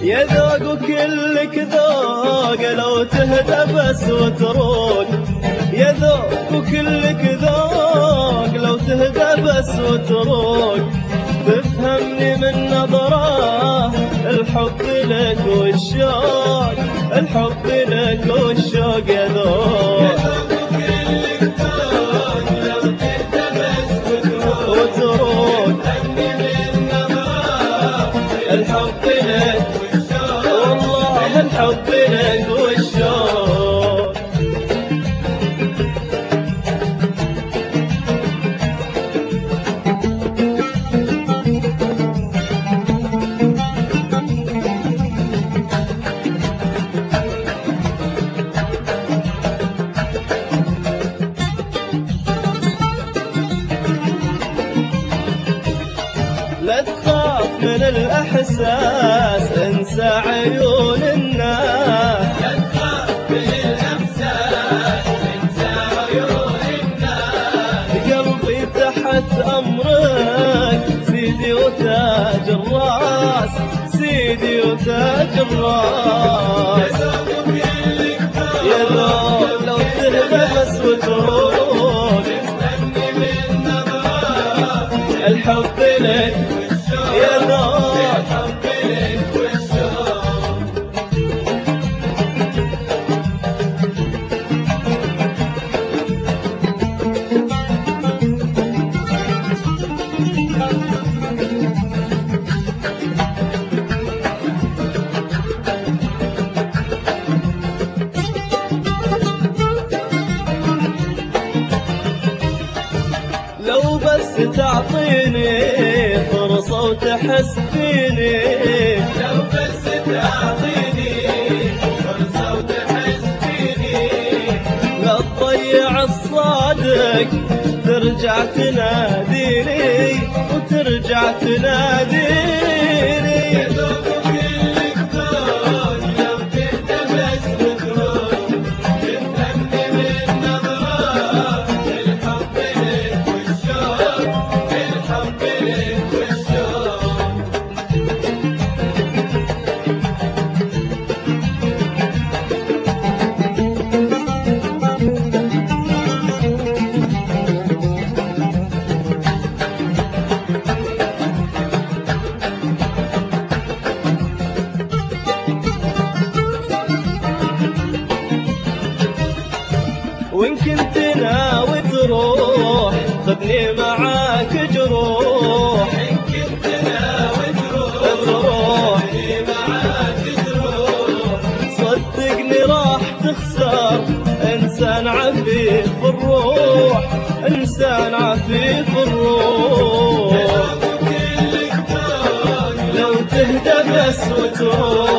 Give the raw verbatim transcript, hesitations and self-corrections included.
يا ذوق وكلك ذوق لو تهدى بس وتروق، يا ذوق وكلك ذوق لو تهدى بس وتروق، تفهمني من نظرة الحب لك والشوق، الحب لك والشوق يا ذوق. يا ذوق وكلك ذوق لو تهدى بس وتروق، وتروق تفهمني من نظرة الحب لك والشوق، والله الحب لك والشوق. لا تخاف من الأحساس انسى عيون الناس، لا تخاف من الأحساس انسى عيون الناس، قلبي تحت أمرك سيدي وتاج الراس، سيدي وتاج الراس. يا ذوق لو تهدى بس وتروق، الحب لك يا ذوق، الحب لك والشوق. لو بس تعطيني فرصة وتحس فيني، لو بس تعطيني فرصة وتحس فيني، لا تضيع الصادق ترجع تناديني، وترجع تناديني. يا ذوق وكلك ذوق لو تهدى بس وتروق، تفهمني من نظرة الحب لك والشوق، الحب لك والشوق. وإن كنت ناوي تروح خذني معاك جروح، إن كنت ناوي تروح خذني معاك جروح، صدقني راح تخسر إنسان عفيف الروح، إنسان عفيف الروح. لو تهدى بس وتروح